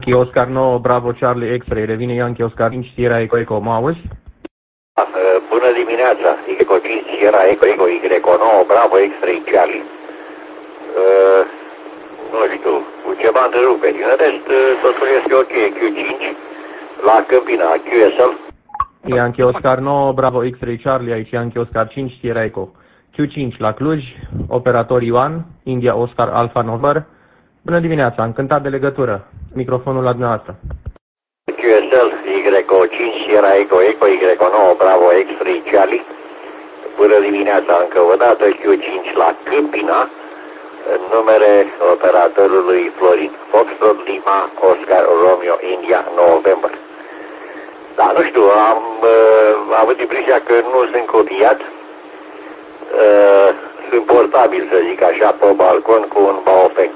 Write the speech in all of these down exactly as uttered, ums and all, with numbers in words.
Oscar nouă, Bravo Charlie X-Ray, revine Yankee Oscar cinci, Sierra Eco Eco, mă auzi? Bună dimineața, Eco cinci, Sierra Eco Eco, Y nouă, Bravo X-Ray Charlie. Uh, nu știu, cu ceva întreruperi. În rest, totul este ok, Q cinci, la Câmpina, Q S L. Yankee Oscar nouă, Bravo X-Ray Charlie, aici Yankee Oscar cinci, Sierra Eco. Q cinci la Cluj, operator Ioan, India Oscar Alpha November. Bună dimineața, încântat de legătură. Microfonul la dumneavoastră. Q S L, Y cinci, Sierra Eco Eco, Y nouă, Bravo X-Ray Charlie. Bună dimineața, încă o dată, Q cinci la Câmpina, în numere operatorului Florin Foxtrot Lima, Oscar Romeo India November. Da, nu știu, am uh, avut impresia că nu sunt copiat. Uh, sunt portabil, să zic așa, pe balcon cu un Baofeng.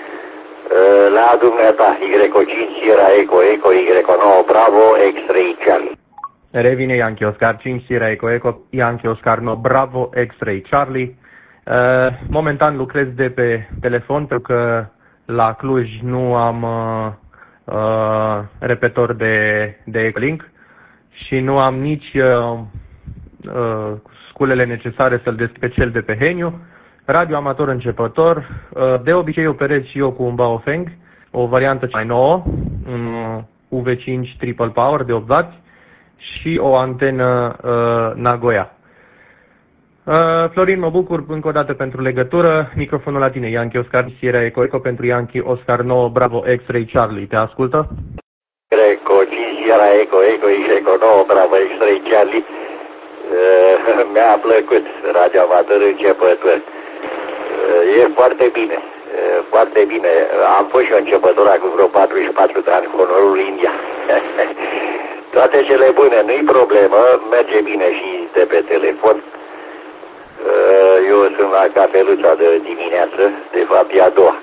La dumneata, Y cinci, Sierra Eco Eco, Y nouă, Bravo, X-Ray Charlie. Revine Yankee Oscar cinci, Sierra Eco Eco, Yankee Oscar nouă, Bravo, X-Ray Charlie. Uh, momentan lucrez de pe telefon pentru că la Cluj nu am uh, uh, repetor de, de Echolink și nu am nici uh, uh, sculele necesare să-l deschid pe cel de pe Heniu. Radio amator începător, de obicei operez și eu cu un Baofeng, o variantă mai nouă, un U V cinci Triple Power de opt watt și o antenă uh, Nagoya. Uh, Florin, mă bucur încă o dată pentru legătură. Microfonul la tine, Yankee Oscar Sierra Eco Eco pentru Yankee Oscar nouă, Bravo X-Ray Charlie. Te ascultă? Eco cinci, Sierra Eco Eco, Y nouă, Bravo X-Ray Charlie. Uh, mi-a plăcut radio amator începător. E foarte bine, foarte bine. Am fost și eu începător cu vreo patruzeci și patru de ani cu onorul India. Toate cele bune, nu-i problemă, merge bine și de pe telefon. Eu sunt la cafeluța de dimineață, de fapt e a doua.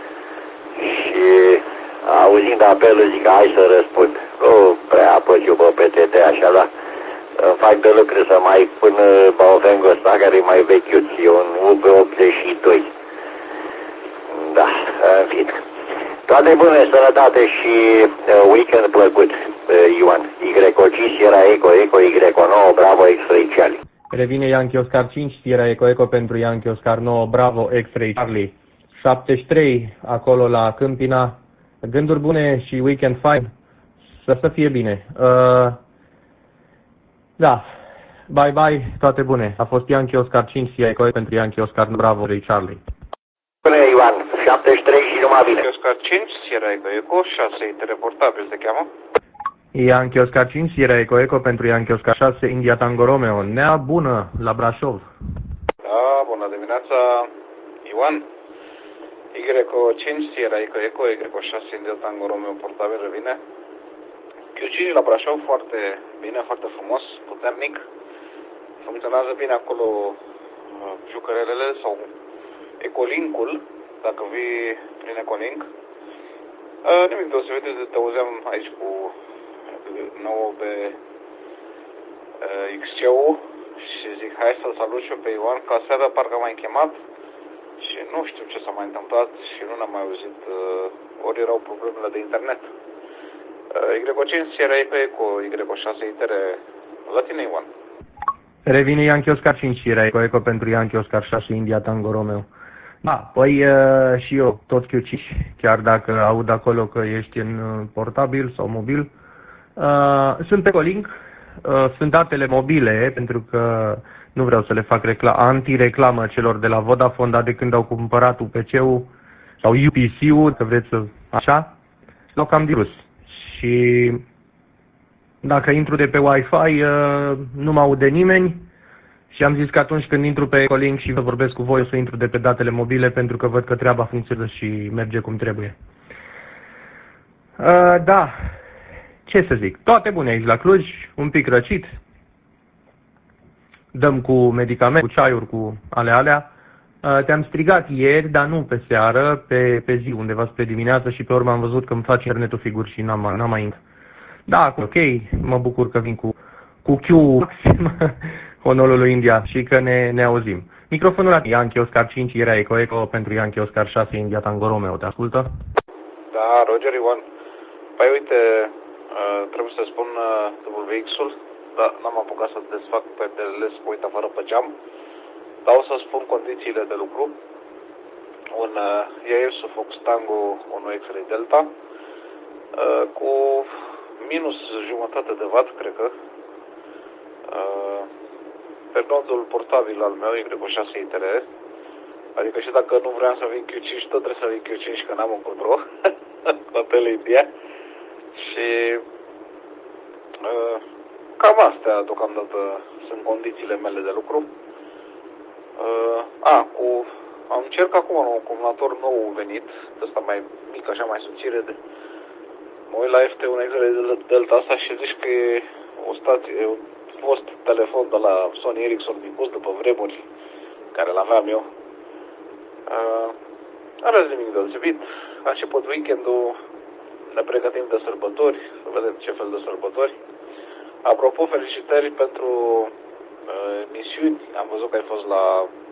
Și auzind apelul zic, hai să răspund. Nu prea apăs eu pe P T T așa, dar îmi fac de lucru să mai pun Baofengul ăsta care e mai vechiut, e un U P optzeci și doi. Da, în fine. Toate bune, sănătate și uh, weekend plăcut, uh, Ioan. Y cinci, Sierra Eco Eco, Y nouă, Bravo X-Ray Charlie. Revine Yankee Oscar cinci, Sierra Eco Eco pentru Yankee Oscar nouă, Bravo X-Ray Charlie. șaptezeci și trei acolo la Câmpina. Gânduri bune și weekend fine. Să, să fie bine. Uh, Da, bye bye, toate bune. A fost Yankee Oscar cinci, Sierra Eco pentru Yankee Oscar Bravo Ray Charlie. Bună, Ioan, șaptezeci și trei și numai bine. Yankee Oscar cinci, Sierra Eco Eco, șase, interportabil se cheamă. Yankee Oscar cinci, Sierra Eco Eco pentru Yankee Oscar șase, India Tango Romeo. Nea bună la Brașov. Da, bună dimineața, Ioan. Y cinci, Sierra Eco Eco, Y șase, India Tango Romeo, portabil, revine. Q cinci la Brașov, foarte bine, foarte frumos, puternic. Funcționează bine acolo uh, jucărelele sau Ecolinkul, dacă vii prin Ecolink. Uh, nimic deosebit, te auzeam aici cu nouă pe uh, X C-ul și zic hai să-l salut și eu pe Ioan, ca seara parcă m-ai chemat și nu știu ce s-a mai întâmplat și nu n-am mai auzit, uh, ori erau problemele de internet. Y cinci, Sierra Eco Eco, Y șase, itere, la tine, Ioan. Revine Yankee Oscar cinci, Sierra Eco Eco pentru Yankee Oscar șase, India Tango Romeo. Da, păi uh, și eu tot Q cinci, chiar dacă aud acolo că ești în uh, portabil sau mobil. Uh, sunt pe Echolink, uh, sunt datele mobile, pentru că nu vreau să le fac recla- anti-reclamă celor de la Vodafone, dar de când au cumpărat U P C-ul sau U P C-ul, că vreți să așa, l-au cam dirus. Și dacă intru de pe Wi-Fi, nu mă aude nimeni și am zis că atunci când intru pe Echolink și vă vorbesc cu voi, o să intru de pe datele mobile pentru că văd că treaba funcționează și merge cum trebuie. Da, ce să zic, toate bune aici la Cluj, un pic răcit, dăm cu medicamente, cu ceaiuri, cu ale alea. Te-am strigat ieri, dar nu pe seară, pe, pe zi, undeva spre dimineață și pe urmă am văzut că îmi face internetul figuri și n-am, n-am mai intrat. Da, ok, mă bucur că vin cu, cu Q maxim honorului India și că ne, ne auzim. Microfonul la Yankee Oscar cinci, era Eco Eco pentru Yankee Oscar șase, India Tango Romeo, te ascultă? Da, Roger Ioan. Păi uite, trebuie să spun W X-ul, dar n-am apucat să desfac pe D L S, uite afară pe geam. Dar o să spun condițiile de lucru. Un I A F Sufox Tango unu X-Ray Delta cu minus jumătate de watt, cred că. Pe nodul portabil al meu, Y șase I T R, adică și dacă nu vreau să vin Q cinci, tot trebuie să vin Q cinci, că n-am încotro, Hotel India. Și uh, cam astea deocamdată sunt condițiile mele de lucru. Uh, a, cu, am încercat acum un acumulator nou venit, ăsta mai mic, așa mai subțire. De, mă uit la F T unu X-Ray Delta asta și zici că e o stație, e un fost telefon de la Sony Ericsson micuț după vremuri, care l-aveam eu. Uh, Are nimic deosebit. A început weekendul, ne pregătim de sărbători, să vedem ce fel de sărbători. Apropo, felicitări pentru uh, emisiuni. Am văzut că ai fost la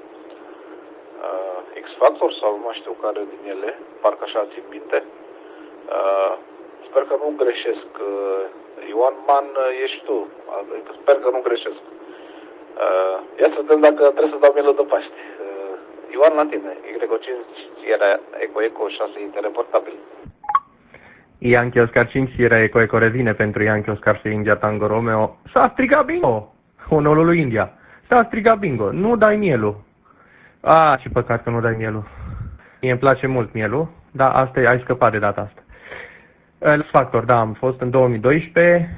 uh, X Factor sau nu știu care din ele, parcă așa țin minte. Uh, sper că nu greșesc. Uh, Ioan Man ești tu. Adică sper că nu greșesc. Uh, ia să vedem dacă trebuie să dau mielul de Paște. Uh, Ioan, la tine. Y cinci era Eco Eco șase interportabil. Yankee Oscar cinci era Eco Eco revine pentru Yankee Oscar și India Tango Romeo. S-a strigat bingo! Onorul lui India. S-a strigat bingo. Nu dai mielul. Ah, ce păcat că nu dai mielul. Mie îmi place mult mielul, dar asta e, ai scăpat de data asta. X Factor, da, am fost în două mii doisprezece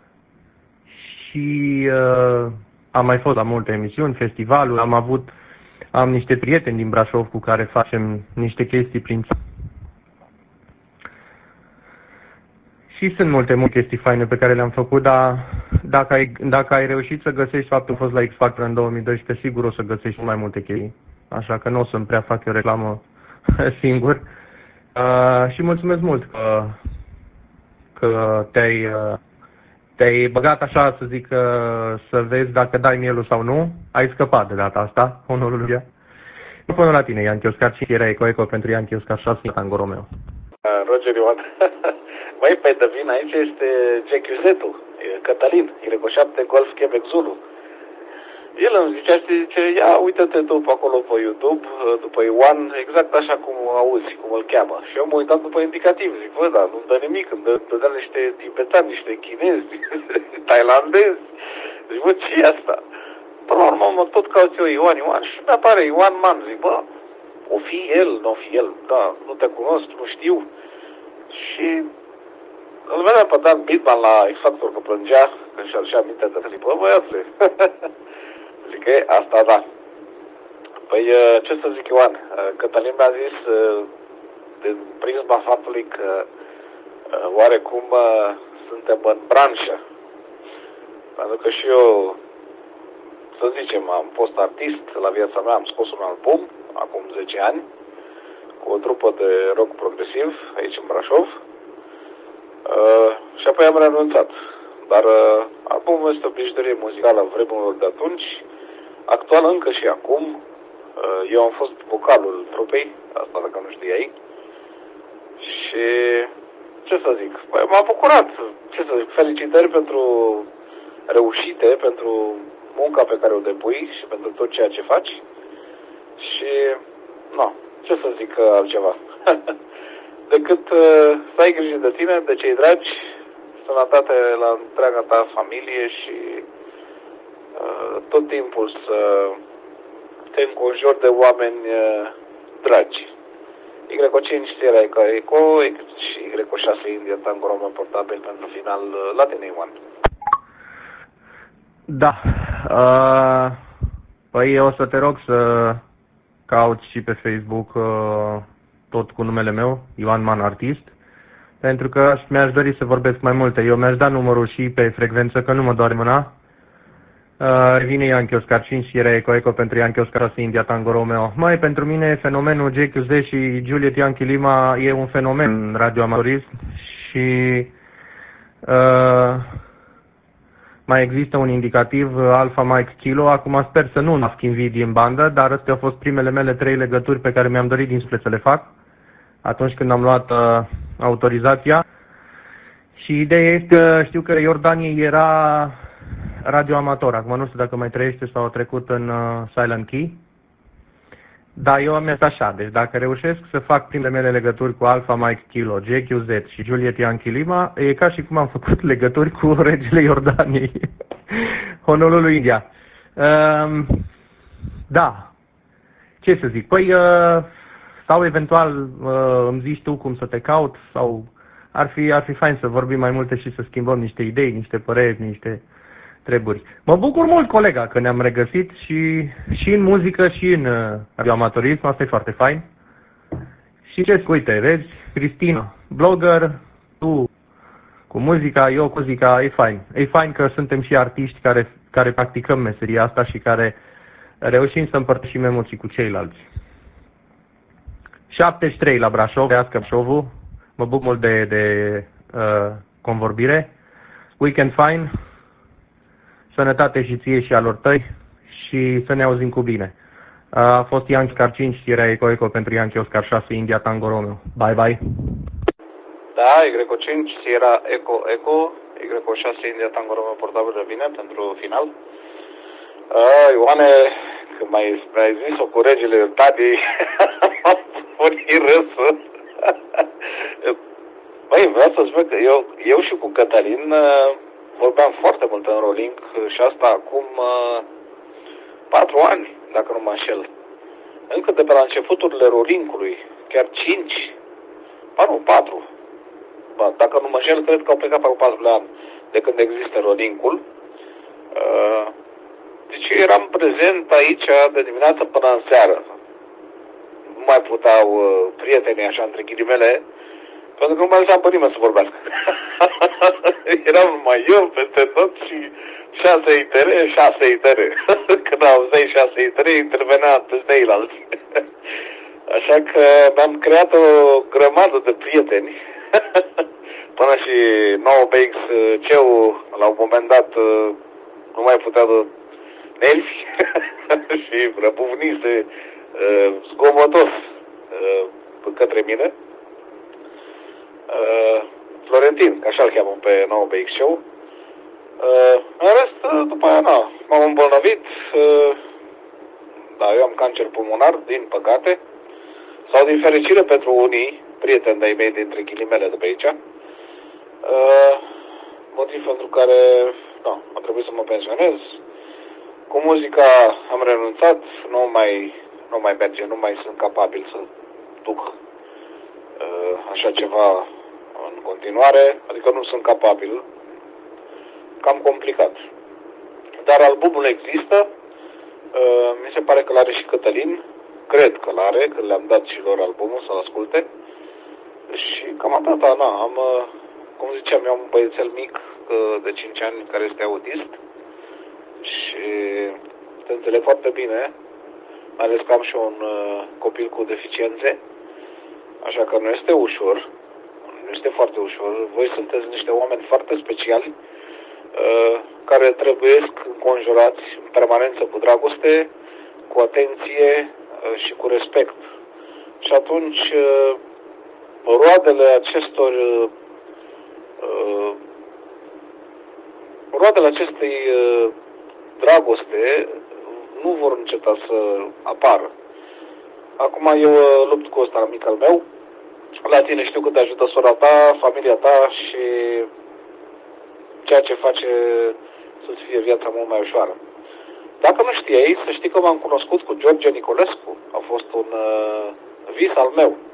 și uh, am mai fost la multe emisiuni, festivaluri, am avut, am niște prieteni din Brașov cu care facem niște chestii prin... Și sunt multe, multe chestii faine pe care le-am făcut, dar dacă ai, dacă ai reușit să găsești faptul că a fost la X Factor în două mii doisprezece, sigur o să găsești mai multe chestii. Așa că nu o să-mi prea fac eu reclamă singur. Uh, și mulțumesc mult că, că te-ai, uh, te-ai băgat așa, să zic, uh, să vezi dacă dai mielul sau nu. Ai scăpat de data asta, onorul lui. Până la tine, Yankee Oscar cinci era Eco Eco pentru Yankee Oscar șase Tango Romeo. Uh, Roger Ioan. Băi, pe de vin aici este G Q Z-ul, Cătălin, Y șapte Golf Quebec Zulu. El îmi zicea, știi, zice, ia uite-te tu pe acolo pe YouTube, după Ioan, exact așa cum auzi, cum îl cheamă. Și eu mă uitam după indicativ, zic, bă, dar nu-mi dă nimic, îmi dă, dă niște tibetani, niște chinezi, tailandezi. Zic, bă, ce e asta? Până la urmă, mă tot caut eu Ioan, Ioan și mi-apare Ioan Man. Zic, bă, o fi el, nu o fi el, da, nu te cunosc, nu știu. Și îl vedeam pe Dan Bidman la X Factor că plângea, că și-a aducea aminte de zic, bă, băiatule, zic că asta da. Păi, ce să zic, Ioan, Cătălin mi-a zis, din prisma faptului că oarecum suntem în branșă. Pentru că și eu, să zicem, am fost artist la viața mea, am scos un album, acum zece ani, cu o trupă de rock progresiv, aici în Brașov. Uh, și apoi am renunțat. Dar uh, albumul este o bijuterie muzicală a vremurilor de atunci, actual încă și acum. Uh, eu am fost vocalul trupei, asta dacă nu știai. Și ce să zic, păi, m-a bucurat. Ce să zic, felicitări pentru reușite, pentru munca pe care o depui și pentru tot ceea ce faci. Și, nu, ce să zic altceva. Decât uh, să ai grijă de tine, de cei dragi, sănătate la întreaga ta familie și uh, tot timpul să te înconjori de oameni uh, dragi. Y cinci era Eco Eco și Y șase India Tango Romeo portabil pentru final uh, la tine, Ioan. Da. Uh, păi o să te rog să cauți și pe Facebook uh, tot cu numele meu, Ioan Man Artist, pentru că mi-aș dori să vorbesc mai multe. Eu mi-aș da numărul și pe frecvență, că nu mă doare mâna. Uh, vine Yankee Oscar cinci și era Eco Eco pentru Yankee Oscar șase India Tango Romeo. Mai pentru mine fenomenul J Q Z și Juliet Yankee Lima e un fenomen radioamatorist și uh, mai există un indicativ Alpha Mike Kilo. Acum sper să nu nasc invidii în bandă, dar astea au fost primele mele trei legături pe care mi-am dorit dinspre să le fac atunci când am luat uh, autorizația. Și ideea este că știu că Iordanie era radioamator. Acum nu știu dacă mai trăiește sau a trecut în uh, Silent Key. Dar eu am mers așa. Deci dacă reușesc să fac primele mele legături cu Alpha Mike Kilo, J Q Z și Juliet Yankee Lima, e ca și cum am făcut legături cu regele Iordaniei. Honolulu, India. Um, da. Ce să zic? Păi, uh, sau eventual uh, îmi zici tu cum să te caut, sau ar fi, ar fi fain să vorbim mai multe și să schimbăm niște idei, niște păreri, niște treburi. Mă bucur mult, colega, că ne-am regăsit și, și în muzică și în uh, radioamatorism, asta e foarte fain. Și ce uite, vezi, Cristina, blogger, tu cu muzica, eu cu muzica, e fain. E fain că suntem și artiști care, care practicăm meseria asta și care reușim să împărtășim emoții cu ceilalți. șaptezeci și trei la Brașov, Bească Brașovul. Mă bucur mult de, de uh, convorbire. Weekend fine. Sănătate și ție și alor tăi și să ne auzim cu bine. Uh, a fost Yankee Oscar cinci, era Eco Eco pentru Yankee Oscar șase, India Tango Romeo. Bye bye. Da, Y cinci, Sierra Eco Eco, Y șase, India Tango Romeo portabil revine pentru final. Uh, Ioane, când mai ai zis-o cu regele Tadei, am pornit râsul. Băi, vreau să spun că eu, eu și cu Cătălin uh, vorbeam foarte mult în rolling și asta acum uh, patru ani, dacă nu mă înșel. Încă de pe la începuturile rollingului, chiar cinci, ba nu, patru. Ba, dacă nu mă înșel, cred că au plecat pe patru ani de când există rollingul. Uh, deci eu eram prezent aici de dimineață până în seară. Nu mai puteau uh, prietenii, așa, între ghilimele, pentru că nu mai lăsam pe nimeni să vorbească. Eram numai eu peste tot și șase I T R, șase I T R. Când auzeai șase I T R, intervenea peste ceilalți. Așa că mi-am creat o grămadă de prieteni. Până și nouă B X C-ul, la un moment dat, nu mai putea de nervi și răbufnise zgomotos către mine. Uh, Florentin, că așa-l cheamă pe nouă B X Show. Uh, în rest, după aia, na, m-am îmbolnăvit. Uh, da, eu am cancer pulmonar, din păcate. Sau din fericire pentru unii, prieteni de-ai mei dintre ghilimele de pe aici. Uh, motiv pentru care, na, a trebuit să mă pensionez. Cu muzica am renunțat, nu mai, nu mai merge, nu mai sunt capabil să duc uh, așa ceva în continuare, adică nu sunt capabil, cam complicat. Dar albumul există, uh, mi se pare că l-are și Cătălin, cred că l-are, că le-am dat și lor albumul să-l asculte. Și cam atât, na, am, uh, cum ziceam, eu am un băiețel mic uh, de cinci ani care este autist și te înțeleg foarte bine, mai ales că am și un uh, copil cu deficiențe, așa că nu este ușor. Nu este foarte ușor. Voi sunteți niște oameni foarte speciali uh, care trebuie înconjurați în permanență cu dragoste, cu atenție uh, și cu respect. Și atunci uh, roadele acestor uh, roadele acestei uh, dragoste nu vor înceta să apară. Acum eu uh, lupt cu ăsta mic al meu. La tine știu că te ajută sora ta, familia ta și ceea ce face să-ți fie viața mult mai ușoară. Dacă nu știai, să știi că m-am cunoscut cu George Nicolescu. A fost un uh, vis al meu.